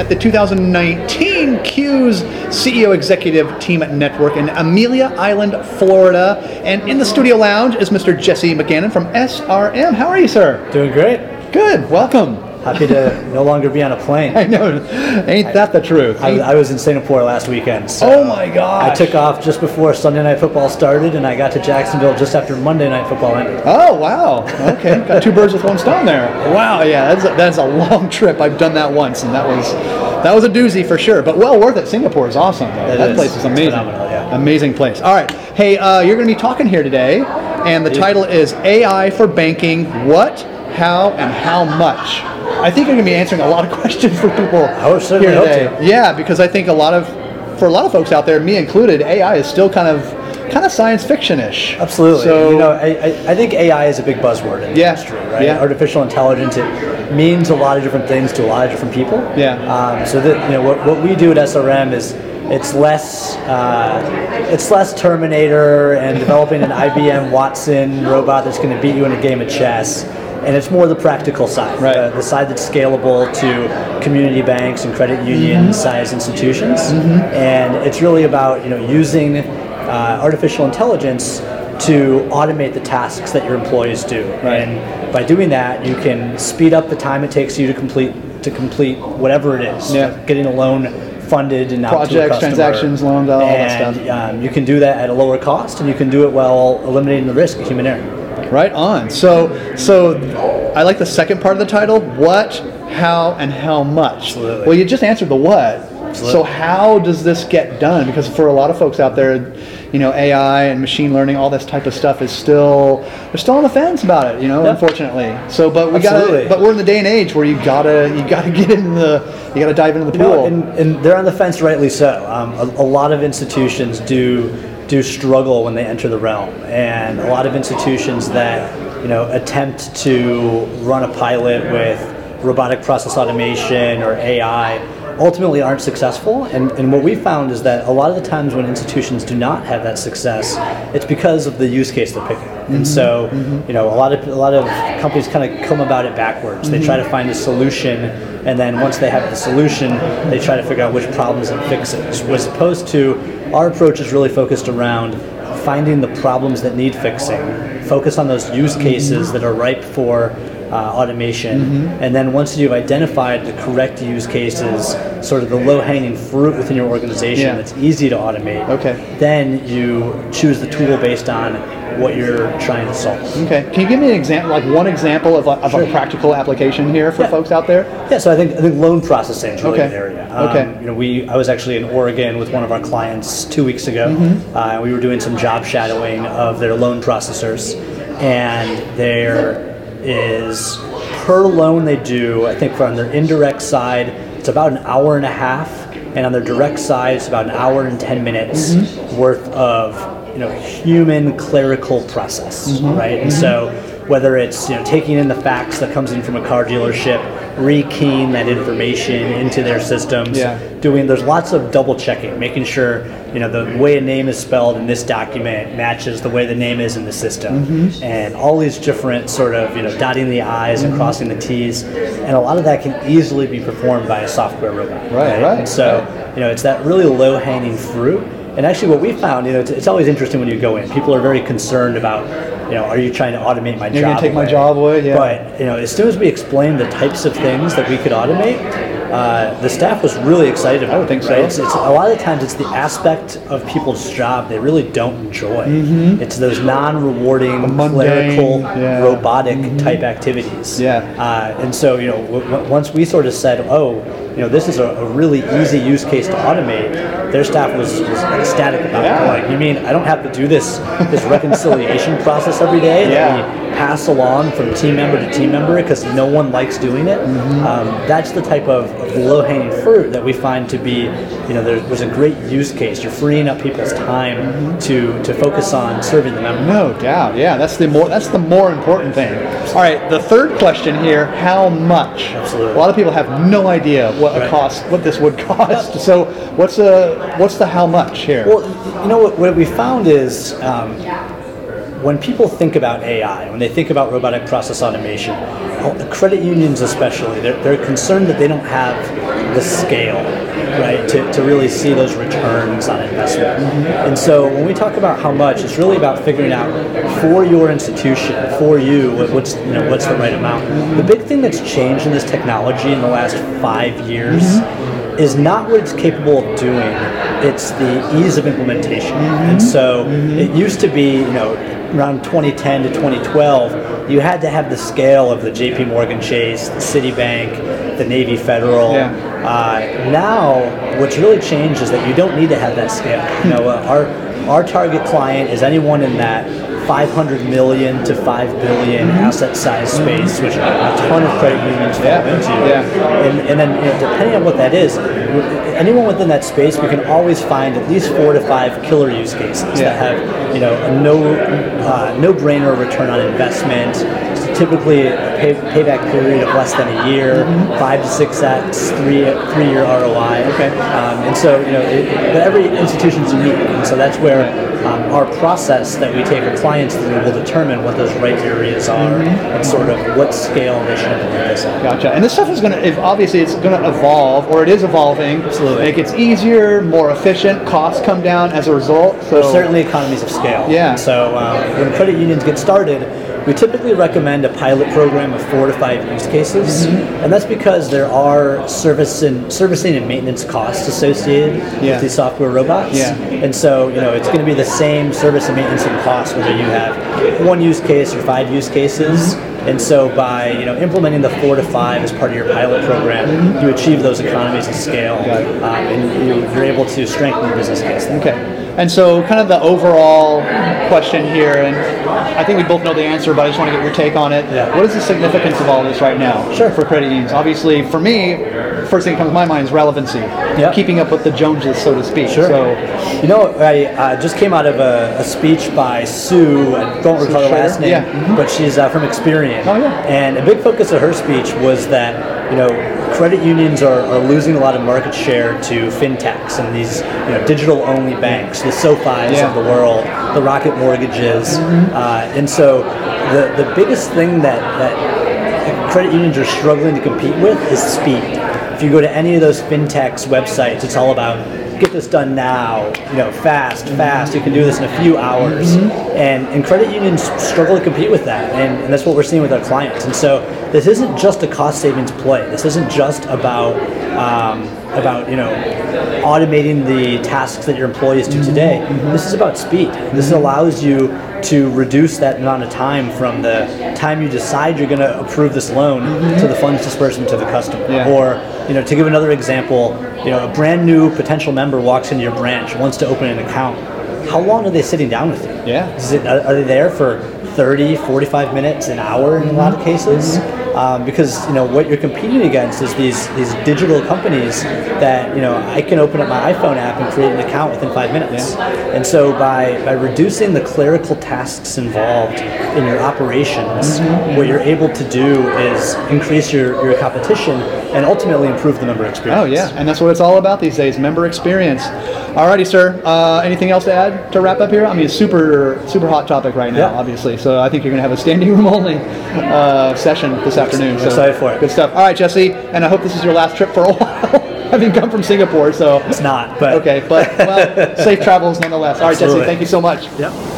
the 2019 Q's CEO Executive Team Network in Amelia Island, Florida. And in the studio lounge is Mr. Jesse McGannon from SRM. How are you, sir? Doing great. Good. Welcome. Happy to no longer be on a plane. I know. Ain't that the truth? I was in Singapore last weekend. So oh my gosh. I took off just before Sunday Night Football started, and I got to Jacksonville just after Monday Night Football ended. Oh, wow. Okay. Got two birds with one stone there. Wow. Yeah, that's a long trip. I've done that once, and that was a doozy for sure, but well worth it. Singapore is awesome, though. That place is amazing. Phenomenal, yeah. Amazing place. All right. Hey, you're going to be talking here today, and the title is AI for Banking, What, How, and How Much? I think you're going to be answering a lot of questions for people certainly here today. hope to. Yeah, because I think for a lot of folks out there, me included, AI is still kind of science fiction-ish. Absolutely. So, I think AI is a big buzzword in the industry, right? Yeah. Artificial intelligence, it means a lot of different things to a lot of different people. Yeah. So that what we do at SRM is it's less Terminator and developing an IBM Watson robot that's going to beat you in a game of chess. And it's more the practical side, right. The side that's scalable to community banks and credit union size institutions. And it's really about using artificial intelligence to automate the tasks that your employees do. Right. And by doing that, you can speed up the time it takes you to complete whatever it is. Yeah. Getting a loan funded and out projects, to a customer. transactions, loans, all that stuff. And you can do that at a lower cost, and you can do it while eliminating the risk of human error. Right on. So I like the second part of the title, what, how, and how much. Absolutely. Well, you just answered the what. Absolutely. So how does this get done? Because for a lot of folks out there, AI and machine learning, all this type of stuff is they're still on the fence about it, unfortunately. So, but we're in the day and age where you gotta dive into the pool. And they're on the fence, rightly so. A lot of institutions do struggle when they enter the realm, and a lot of institutions that attempt to run a pilot with robotic process automation or AI ultimately aren't succeful. And what we found is that a lot of the times when institutions do not have that success, it's because of the use case they're picking. And so a lot of companies kind of come about it backwards. They try to find a solution, and then once they have the solution, they try to figure out which problems and fix it. As opposed to, our approach is really focused around finding the problems that need fixing, focus on those use cases that are ripe for automation, and then once you've identified the correct use cases, sort of the low-hanging fruit within your organization that's easy to automate, then you choose the tool based on what you're trying to solve. Okay. Can you give me an example, like one example of a practical application here for folks out there? Yeah. So I think loan processing is really an area. Okay. I was actually in Oregon with one of our clients 2 weeks ago. We were doing some job shadowing of their loan processors, and there is, per loan they do, I think on their indirect side, it's about an hour and a half, and on their direct side, it's about an hour and 10 minutes worth of human clerical process, right? And so whether it's taking in the fax that comes in from a car dealership, rekeying that information into their systems, there's lots of double checking, making sure the way a name is spelled in this document matches the way the name is in the system, and all these different sort of dotting the I's and crossing the T's, and a lot of that can easily be performed by a software robot. Right. And so it's that really low-hanging fruit. And actually what we found, it's always interesting when you go in. People are very concerned about, are you trying to automate my job? You're going to take my job away? Yeah. But, as soon as we explained the types of things that we could automate, the staff was really excited about it. I would think so. Right? It's a lot of the times it's the aspect of people's job they really don't enjoy. It's those non-rewarding, clerical, robotic type activities. And so, once we sort of said, this is a really easy use case to automate, their staff was ecstatic about it. Like, you mean I don't have to do this reconciliation process every day that we pass along from team member to team member because no one likes doing it? That's the type of low-hanging fruit that we find to be, there's a great use case. You're freeing up people's time to focus on serving the member. No doubt, that's the more important thing. All right, the third question here: how much? Absolutely. A lot of people have no idea what this would cost. So what's the how much here? Well, what we found is when people think about AI, when they think about robotic process automation, the credit unions especially, they're concerned that they don't have the scale, right, to really see those returns on investment. And so when we talk about how much, it's really about figuring out for your institution, for you, what's the right amount. The big thing that's changed in this technology in the last 5 years is not what it's capable of doing, it's the ease of implementation. And so it used to be, around 2010 to 2012, you had to have the scale of the JP Morgan Chase, the Citibank, the Navy Federal. Now, what's really changed is that you don't need to have that scale. Our target client is anyone in that 500 million to 5 billion asset size space, which a ton of credit unions fall into. And then depending on what that is, anyone within that space, we can always find at least 4 to 5 killer use cases that have a no-brainer return on investment. Typically a payback period of less than a year, 5 to 6x, 3-year ROI. And so but every institution's unique, and so that's where our process that we take our clients through will determine what those right areas are and sort of what scale they should implement this at. Gotcha. And this stuff is obviously it's going to evolve, or it is evolving. Absolutely. Make it easier, more efficient, costs come down as a result. So there's certainly economies of scale. Yeah. And so when credit unions get started, we typically recommend a pilot program of 4 to 5 use cases, and that's because there are servicing and maintenance costs associated with these software robots. And so it's going to be the same service and maintenance and costs whether you have 1 use case or 5 use cases. And so by implementing the 4 to 5 as part of your pilot program, you achieve those economies of scale, and you're able to strengthen your business case. Okay. And so kind of the overall question here, and I think we both know the answer, but I just want to get your take on it. What is the significance of all this right now for credit unions? Obviously, for me, first thing that comes to my mind is relevancy. Keeping up with the Joneses, so to speak. So, I just came out of a speech by Sue, I don't recall her last name, but she's from Experian. And a big focus of her speech was that, credit unions are losing a lot of market share to fintechs and these digital-only banks, the SoFis of the world, the Rocket Mortgages, and so the biggest thing that credit unions are struggling to compete with is speed. If you go to any of those fintechs websites, it's all about get this done now, fast, you can do this in a few hours. And credit unions struggle to compete with that, and that's what we're seeing with our clients. And so this isn't just a cost savings play. This isn't just about automating the tasks that your employees do today. This is about speed. This allows you to reduce that amount of time from the time you decide you're going to approve this loan to the funds disbursement to the customer. Or, to give another example, a brand new potential member walks into your branch, wants to open an account. How long are they sitting down with you? Are they there for 30, 45 minutes, an hour in a lot of cases? Because what you're competing against is these digital companies that I can open up my iPhone app and create an account within 5 minutes. And so by reducing the clerical tasks involved in your operations, what you're able to do is increase your competition and ultimately improve the member experience. And that's what it's all about these days, member experience. Alrighty, sir. Anything else to add to wrap up here? I mean, it's super hot topic right now, obviously. So I think you're going to have a standing room only session this afternoon. So excited for it. Good stuff. All right, Jesse, and I hope this is your last trip for a while, having come from Singapore. So it's not, but okay, but safe travels nonetheless. All right, Jesse, thank you so much.